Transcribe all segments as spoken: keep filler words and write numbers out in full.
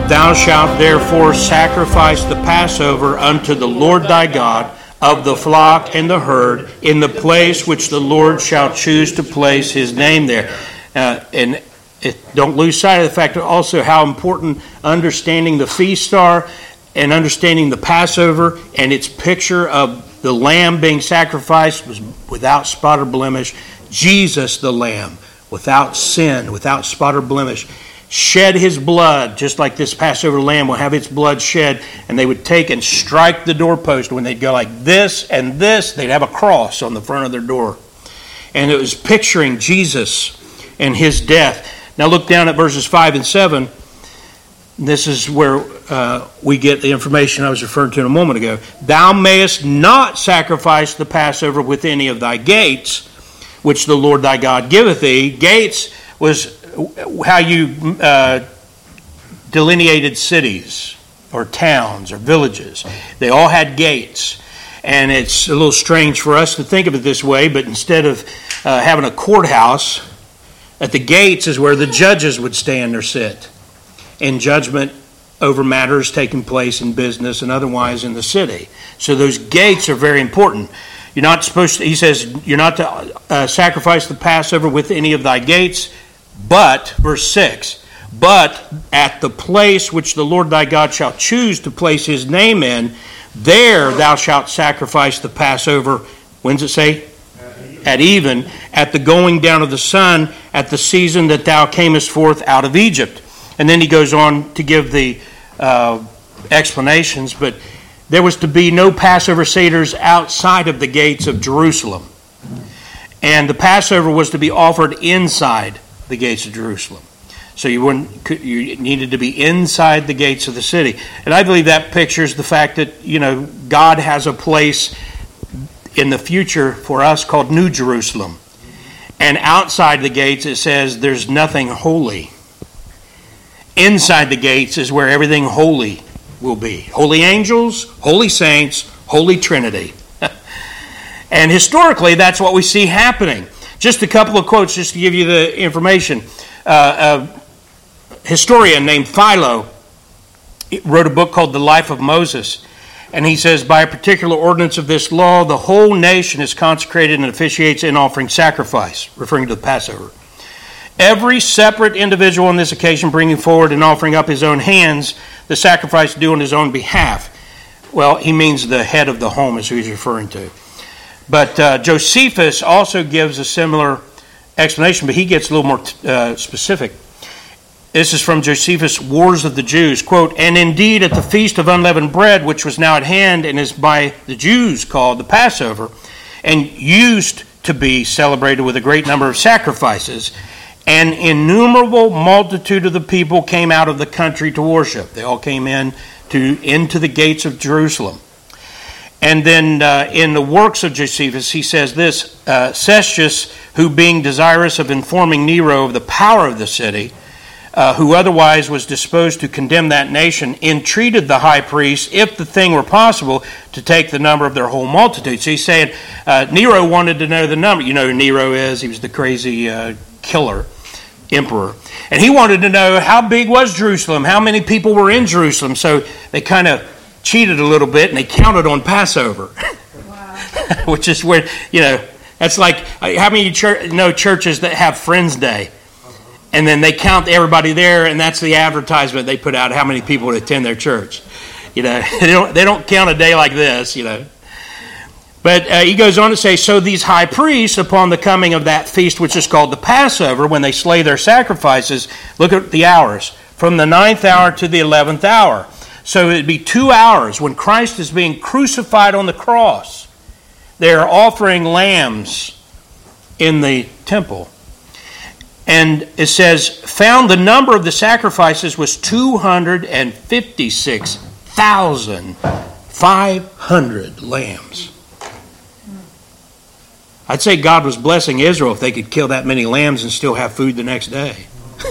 Thou shalt therefore sacrifice the Passover unto the Lord thy God of the flock and the herd in the place which the Lord shall choose to place his name there. Uh, and it, don't lose sight of the fact also how important understanding the feast are and understanding the Passover and its picture of the lamb being sacrificed was without spot or blemish. Jesus the Lamb, without sin, without spot or blemish, shed his blood, just like this Passover lamb will have its blood shed, and they would take and strike the doorpost. When they'd go like this and this, they'd have a cross on the front of their door. And it was picturing Jesus and his death. Now look down at verses five and seven. This is where uh, we get the information I was referring to a moment ago. Thou mayest not sacrifice the Passover with any of thy gates, which the Lord thy God giveth thee. Gates was how you uh, delineated cities or towns or villages. They all had gates. And it's a little strange for us to think of it this way, but instead of uh, having a courthouse, at the gates is where the judges would stand or sit in judgment over matters taking place in business and otherwise in the city. So those gates are very important. You're not supposed to, he says, you're not to uh, sacrifice the Passover with any of thy gates, but, verse six, but at the place which the Lord thy God shall choose to place his name in, there thou shalt sacrifice the Passover. When does it say? At even, at the going down of the sun, at the season that thou camest forth out of Egypt. And then he goes on to give the uh, explanations, but there was to be no Passover seders outside of the gates of Jerusalem. And the Passover was to be offered inside the gates of Jerusalem. So you wouldn't, you needed to be inside the gates of the city. And I believe that pictures the fact that, you know, God has a place in the future for us called New Jerusalem. And outside the gates it says there's nothing holy. Inside the gates is where everything holy will be. Holy angels, holy saints, holy Trinity. And historically that's what we see happening. Just a couple of quotes just to give you the information. Uh, a historian named Philo wrote a book called The Life of Moses. And he says, by a particular ordinance of this law, the whole nation is consecrated and officiates in offering sacrifice, referring to the Passover. Every separate individual on this occasion bringing forward and offering up his own hands, the sacrifice due on his own behalf. Well, he means the head of the home is who he's referring to. But uh, Josephus also gives a similar explanation, but he gets a little more uh, specific. This is from Josephus' Wars of the Jews. Quote, and indeed at the feast of unleavened bread, which was now at hand and is by the Jews called the Passover, and used to be celebrated with a great number of sacrifices, an innumerable multitude of the people came out of the country to worship. They all came in to into the gates of Jerusalem. And then uh, in the works of Josephus, he says this, uh, Cestius, who being desirous of informing Nero of the power of the city, uh, who otherwise was disposed to condemn that nation, entreated the high priest, if the thing were possible, to take the number of their whole multitude. So he's saying uh, Nero wanted to know the number. You know who Nero is? He was the crazy uh, killer emperor. And he wanted to know how big was Jerusalem, how many people were in Jerusalem. So they kind of cheated a little bit and they counted on Passover. Wow. Which is where, you know, that's like, how many church, know churches that have Friends Day? And then they count everybody there, and that's the advertisement they put out, how many people would attend their church. You know, they don't, they don't count a day like this, you know. But uh, he goes on to say, so these high priests, upon the coming of that feast, which is called the Passover, when they slay their sacrifices, look at the hours, from the ninth hour to the eleventh hour. So it'd be two hours when Christ is being crucified on the cross. They're offering lambs in the temple. And it says, found the number of the sacrifices was two hundred fifty-six thousand five hundred lambs. I'd say God was blessing Israel if they could kill that many lambs and still have food the next day.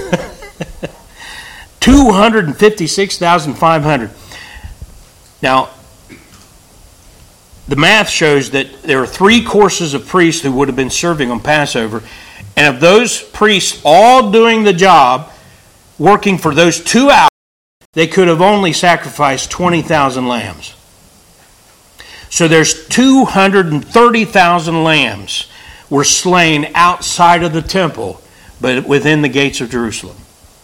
two hundred fifty-six thousand five hundred. Now, the math shows that there are three courses of priests who would have been serving on Passover. And of those priests all doing the job, working for those two hours, they could have only sacrificed twenty thousand lambs. So there's two hundred thirty thousand lambs were slain outside of the temple, but within the gates of Jerusalem.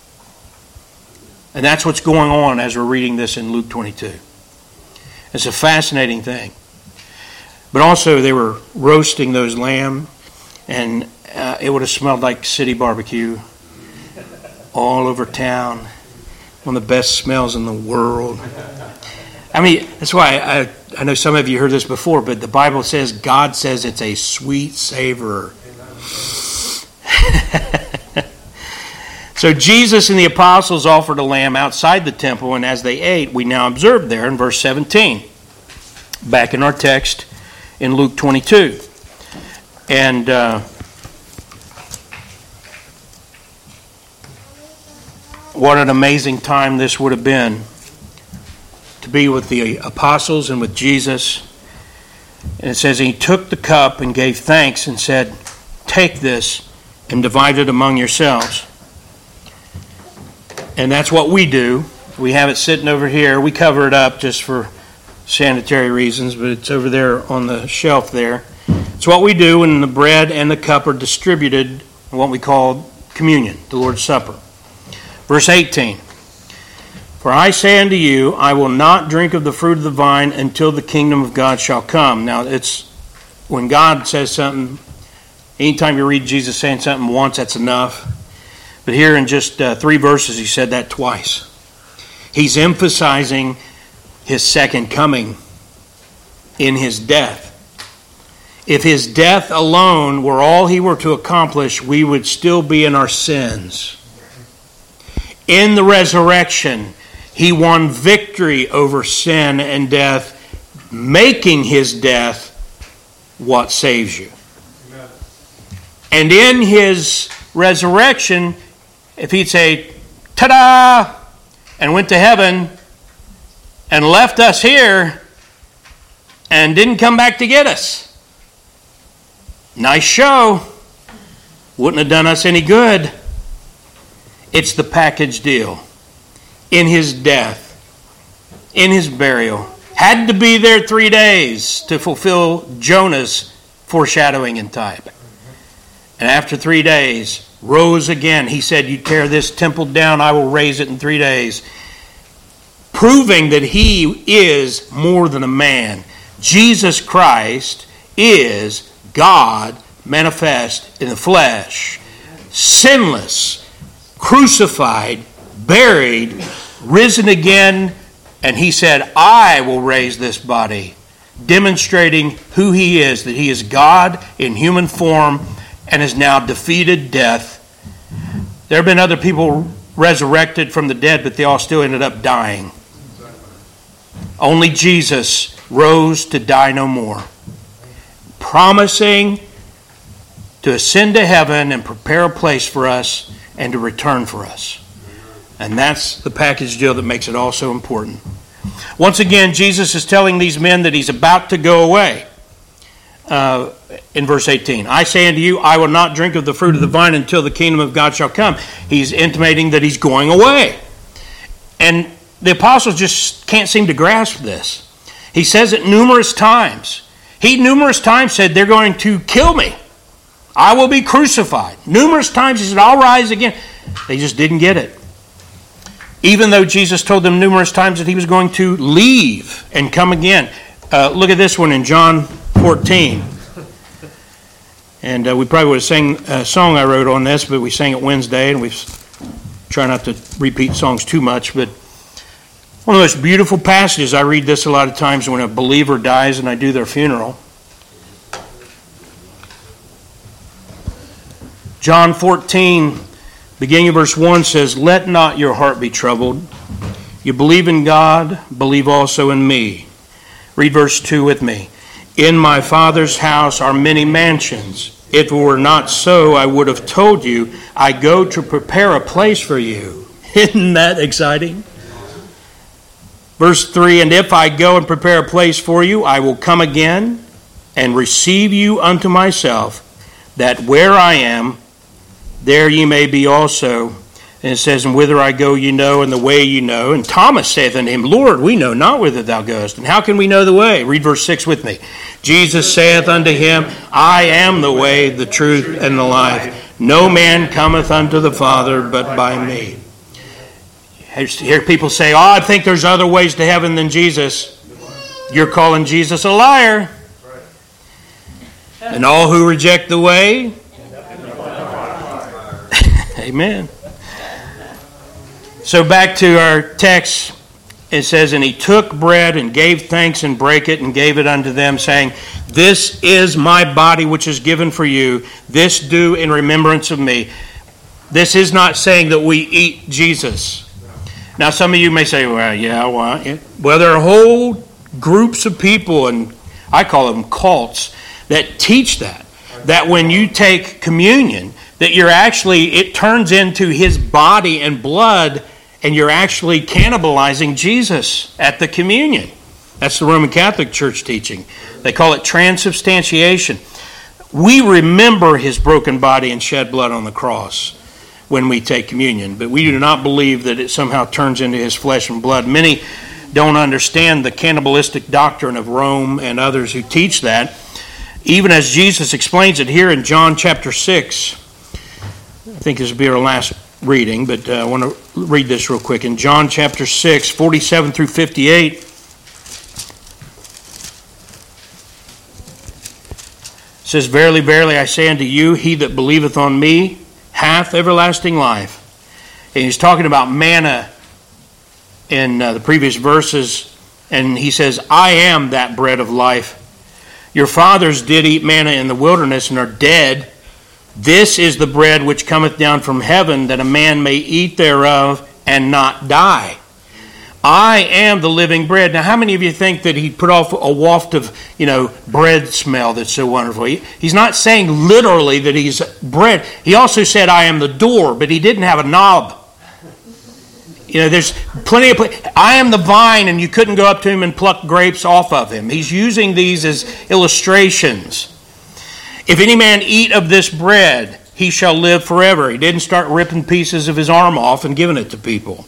And that's what's going on as we're reading this in Luke twenty-two. It's a fascinating thing. But also they were roasting those lamb, and uh, it would have smelled like city barbecue all over town. One of the best smells in the world. I mean, that's why I, I know some of you heard this before, but the Bible says, God says it's a sweet savor. So Jesus and the apostles offered a lamb outside the temple, and as they ate, we now observe there in verse seventeen, back in our text in Luke twenty-two. And uh, what an amazing time this would have been to be with the apostles and with Jesus. And it says, he took the cup and gave thanks and said, take this and divide it among yourselves. And that's what we do. We have it sitting over here. We cover it up just for sanitary reasons, but it's over there on the shelf there. It's what we do when the bread and the cup are distributed in what we call communion, the Lord's Supper. Verse eighteen, for I say unto you, I will not drink of the fruit of the vine until the kingdom of God shall come. Now, it's when God says something, anytime you read Jesus saying something once, that's enough. But here in just uh, three verses, he said that twice. He's emphasizing his second coming in his death. If his death alone were all he were to accomplish, we would still be in our sins. In the resurrection, he won victory over sin and death, making his death what saves you. Amen. And in his resurrection, if he'd say, ta-da, and went to heaven and left us here and didn't come back to get us, nice show, wouldn't have done us any good. It's the package deal. In his death, in his burial, had to be there three days to fulfill Jonah's foreshadowing and type. And after three days, rose again. He said, you tear this temple down, I will raise it in three days. Proving that he is more than a man. Jesus Christ is God manifest in the flesh. Sinless, crucified, buried, risen again, and he said, I will raise this body, demonstrating who he is, that he is God in human form and has now defeated death. There have been other people resurrected from the dead, but they all still ended up dying. Only Jesus rose to die no more, promising to ascend to heaven and prepare a place for us and to return for us. And that's the package deal that makes it all so important. Once again, Jesus is telling these men that he's about to go away. Uh, in verse eighteen, I say unto you, I will not drink of the fruit of the vine until the kingdom of God shall come. He's intimating that he's going away. And the apostles just can't seem to grasp this. He says it numerous times. He numerous times said, they're going to kill me. I will be crucified. Numerous times he said, I'll rise again. They just didn't get it. Even though Jesus told them numerous times that he was going to leave and come again. Uh, look at this one in John fourteen. And uh, we probably would have sang a song I wrote on this, but we sang it Wednesday, and we try not to repeat songs too much. But one of the most beautiful passages, I read this a lot of times when a believer dies and I do their funeral. John fourteen, beginning of verse one says, let not your heart be troubled. You believe in God, believe also in me. Read verse two with me. In my Father's house are many mansions. If it were not so, I would have told you, I go to prepare a place for you. Isn't that exciting? Verse three, and if I go and prepare a place for you, I will come again and receive you unto myself, that where I am, there ye may be also. And it says, and whither I go you know, and the way you know. And Thomas saith unto him, Lord, we know not whither thou goest, and how can we know the way? Read verse six with me. Jesus saith unto him, I am the way, the truth, and the life. No man cometh unto the Father but by me. I hear people say, oh, I think there's other ways to heaven than Jesus. You're calling Jesus a liar. And all who reject the way, amen. So back to our text, it says, and he took bread and gave thanks and brake it and gave it unto them, saying, this is my body which is given for you. This do in remembrance of me. This is not saying that we eat Jesus. Now some of you may say, well, yeah, well, yeah. well there are whole groups of people, and I call them cults, that teach that. That when you take communion, that you're actually, it turns into his body and blood, and you're actually cannibalizing Jesus at the communion. That's the Roman Catholic Church teaching. They call it transubstantiation. We remember his broken body and shed blood on the cross when we take communion, but we do not believe that it somehow turns into his flesh and blood. Many don't understand the cannibalistic doctrine of Rome and others who teach that, even as Jesus explains it here in John chapter six. I think this will be our last reading, but uh, I want to read this real quick. In John chapter six, forty-seven through fifty-eight, it says, verily, verily, I say unto you, he that believeth on me hath everlasting life. And he's talking about manna in uh, the previous verses, and he says, I am that bread of life. Your fathers did eat manna in the wilderness and are dead. This is the bread which cometh down from heaven, that a man may eat thereof and not die. I am the living bread. Now, how many of you think that he put off a waft of, you know, bread smell that's so wonderful? He, he's not saying literally that he's bread. He also said, I am the door, but he didn't have a knob. You know, there's plenty of... Pl- I am the vine, and you couldn't go up to him and pluck grapes off of him. He's using these as illustrations. If any man eat of this bread, he shall live forever. He didn't start ripping pieces of his arm off and giving it to people.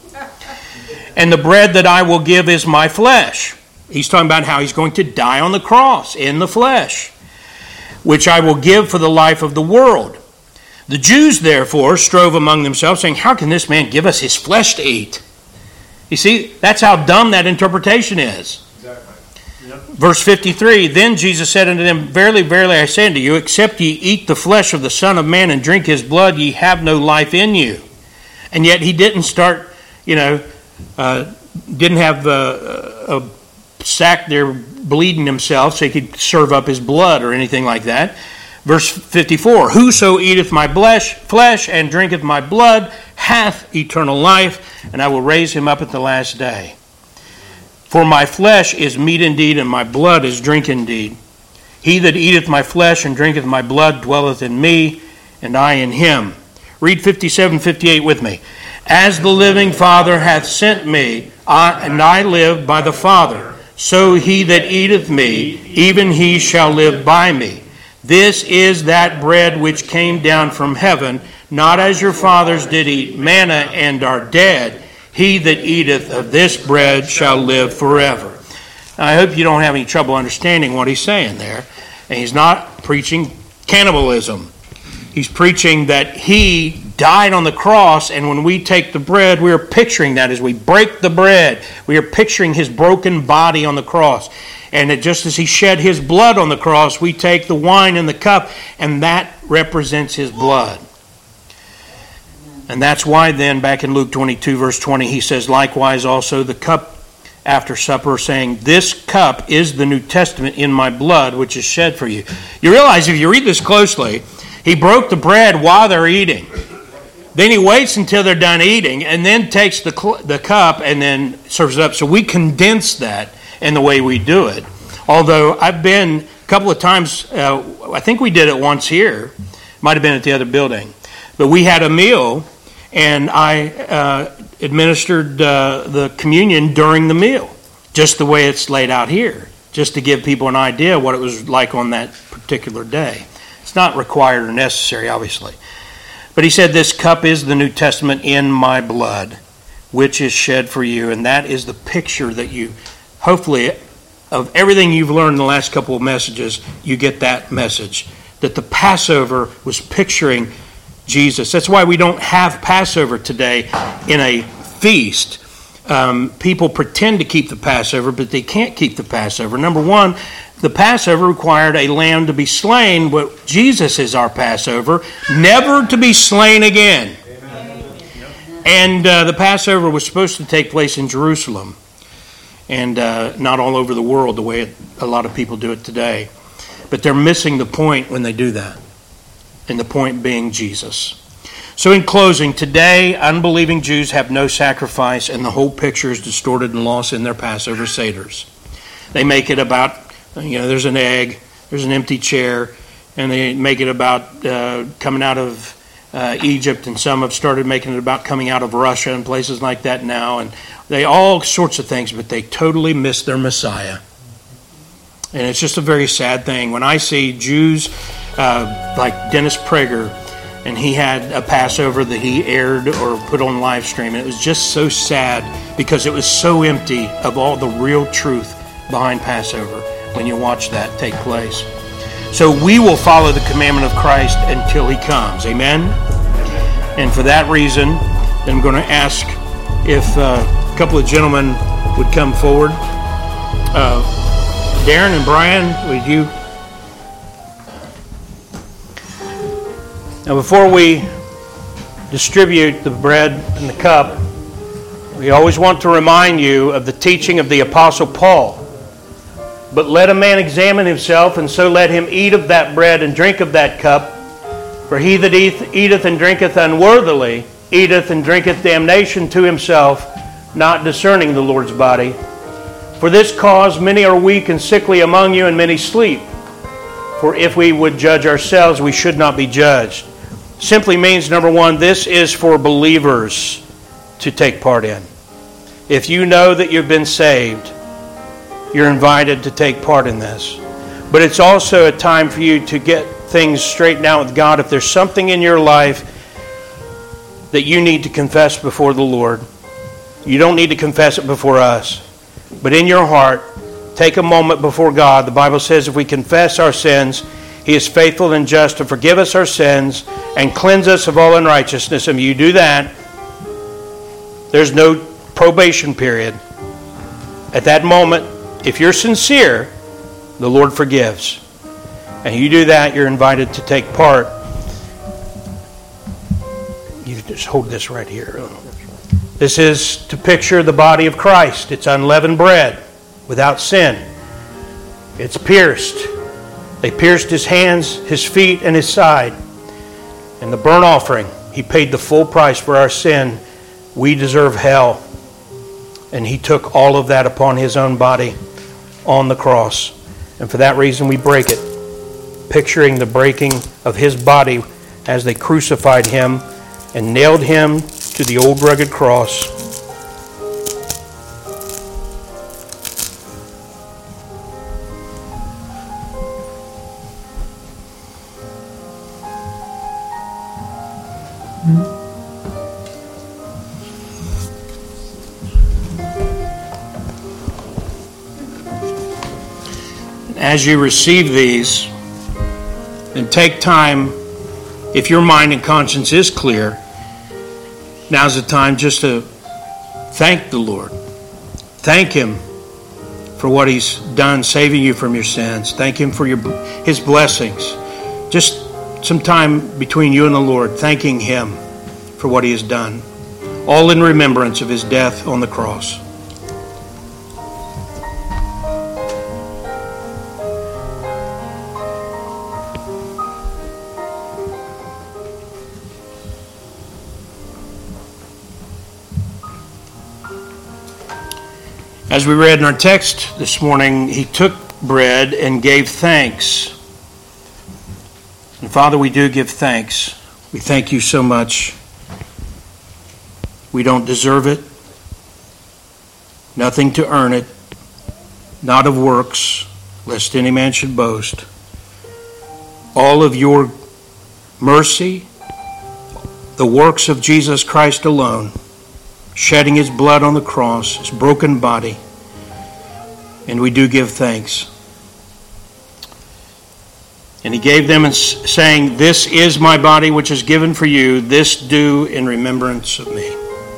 And the bread that I will give is my flesh. He's talking about how he's going to die on the cross in the flesh, which I will give for the life of the world. The Jews, therefore, strove among themselves, saying, how can this man give us his flesh to eat? You see, that's how dumb that interpretation is. Exactly. Yep. Verse fifty-three, then Jesus said unto them, verily, verily, I say unto you, except ye eat the flesh of the Son of Man and drink his blood, ye have no life in you. And yet he didn't start, you know, uh, didn't have a, a sack there bleeding himself so he could serve up his blood or anything like that. Verse fifty-four, whoso eateth my flesh, flesh and drinketh my blood hath eternal life, and I will raise him up at the last day. For my flesh is meat indeed, and my blood is drink indeed. He that eateth my flesh and drinketh my blood dwelleth in me, and I in him. Read fifty-seven, fifty-eight with me. As the living Father hath sent me, I, and I live by the Father, so he that eateth me, even he shall live by me. This is that bread which came down from heaven, not as your fathers did eat manna and are dead. He that eateth of this bread shall live forever. Now, I hope you don't have any trouble understanding what he's saying there. And he's not preaching cannibalism. He's preaching that he died on the cross, and when we take the bread, we are picturing that as we break the bread. We are picturing his broken body on the cross. And it, just as he shed his blood on the cross, we take the wine and the cup, and that represents his blood. And that's why then, back in Luke twenty-two, verse twenty, he says, likewise also the cup after supper, saying, this cup is the New Testament in my blood, which is shed for you. You realize, if you read this closely, he broke the bread while they're eating. Then he waits until they're done eating, and then takes the, the cup and then serves it up. So we condense that in the way we do it. Although I've been a couple of times, uh, I think we did it once here, might have been at the other building, but we had a meal, and I uh, administered uh, the communion during the meal, just the way it's laid out here, just to give people an idea what it was like on that particular day. It's not required or necessary, obviously. But he said, this cup is the New Testament in my blood, which is shed for you. And that is the picture that you, hopefully, of everything you've learned in the last couple of messages, you get that message. That the Passover was picturing Jesus. That's why we don't have Passover today in a feast. Um, people pretend to keep the Passover, but they can't keep the Passover. Number one, the Passover required a lamb to be slain, but Jesus is our Passover, never to be slain again. Amen. And uh, the Passover was supposed to take place in Jerusalem, and uh, not all over the world the way it, a lot of people do it today. But they're missing the point when they do that, and the point being Jesus. So in closing, today, unbelieving Jews have no sacrifice, and the whole picture is distorted and lost in their Passover seders. They make it about, you know, there's an egg, there's an empty chair, and they make it about uh, coming out of uh, Egypt, and some have started making it about coming out of Russia and places like that now, and they all sorts of things, but they totally miss their Messiah. And it's just a very sad thing. When I see Jews uh, like Dennis Prager, and he had a Passover that he aired or put on live stream, and it was just so sad because it was so empty of all the real truth behind Passover when you watch that take place. So we will follow the commandment of Christ until he comes. Amen? And for that reason, I'm going to ask if uh, a couple of gentlemen would come forward. Uh, Darren and Brian, would you? Now, before we distribute the bread and the cup, we always want to remind you of the teaching of the Apostle Paul. But let a man examine himself, and so let him eat of that bread and drink of that cup. For he that eateth and drinketh unworthily eateth and drinketh damnation to himself, not discerning the Lord's body. For this cause many are weak and sickly among you, and many sleep. For if we would judge ourselves, we should not be judged. Simply means, number one, this is for believers to take part in. If you know that you've been saved, you're invited to take part in this. But it's also a time for you to get things straightened out with God. If there's something in your life that you need to confess before the Lord, you don't need to confess it before us. But in your heart, take a moment before God. The Bible says if we confess our sins, he is faithful and just to forgive us our sins and cleanse us of all unrighteousness. And if you do that, there's no probation period. At that moment, if you're sincere, the Lord forgives. And you do that, you're invited to take part. You just hold this right here. This is to picture the body of Christ. It's unleavened bread without sin. It's pierced. They pierced his hands, his feet, and his side. And the burnt offering, he paid the full price for our sin. We deserve hell. And he took all of that upon his own body on the cross. And for that reason we break it, picturing the breaking of his body as they crucified him and nailed him to the old rugged cross. As you receive these, then take time, if your mind and conscience is clear, now's the time just to thank the Lord. Thank him for what he's done, saving you from your sins. Thank him for your his blessings. Just some time between you and the Lord, thanking him for what he has done. All in remembrance of his death on the cross. As we read in our text this morning, he took bread and gave thanks. And Father, we do give thanks. We thank you so much. We don't deserve it. Nothing to earn it. Not of works, lest any man should boast. All of your mercy, the works of Jesus Christ alone, shedding his blood on the cross, his broken body, and we do give thanks. And he gave them saying, "This is my body which is given for you. This do in remembrance of me."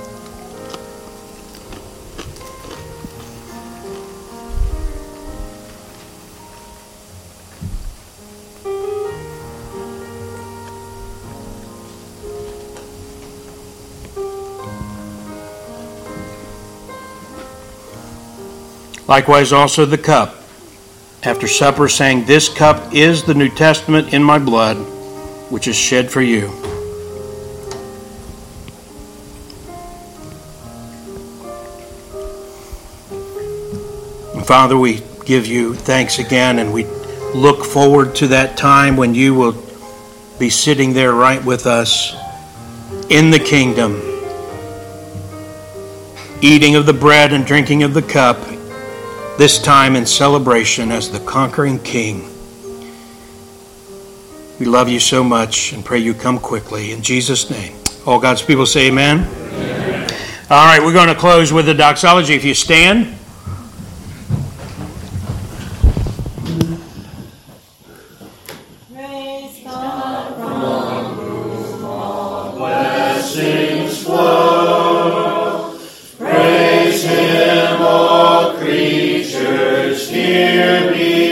Likewise also the cup, after supper, saying, "This cup is the New Testament in my blood, which is shed for you." And Father, we give you thanks again, and we look forward to that time when you will be sitting there right with us in the kingdom, eating of the bread and drinking of the cup, this time in celebration as the conquering King. We love you so much and pray you come quickly. In Jesus' name. All God's people say amen. Amen. All right, we're going to close with the doxology. If you stand. Praise God from whom all blessings flow. Praise him, all creatures here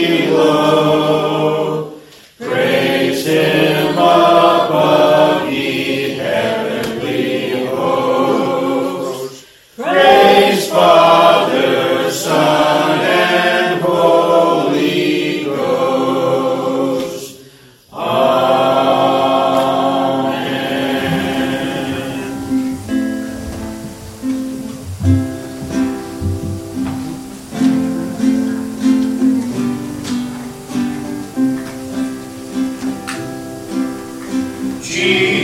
below. Praise him above, ye heavenly hosts. Praise Father, Son, and Holy Ghost. Amen. Jesus.